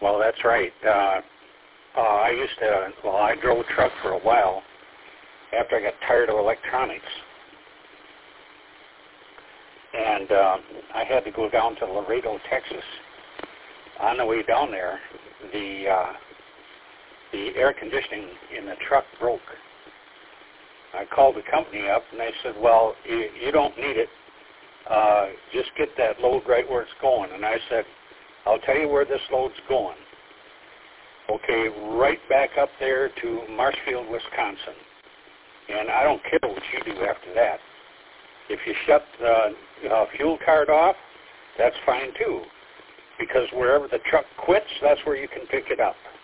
Well, that's right. I drove a truck for a while after I got tired of electronics. And I had to go down to Laredo, Texas. On the way down there, the air conditioning in the truck broke. I called the company up, and they said, well, you don't need it. Just get that load right where it's going. And I said, I'll tell you where this load's going. Okay, right back up there to Marshfield, Wisconsin. And I don't care what you do after that. If you shut the fuel card off, that's fine too. Because wherever the truck quits, that's where you can pick it up.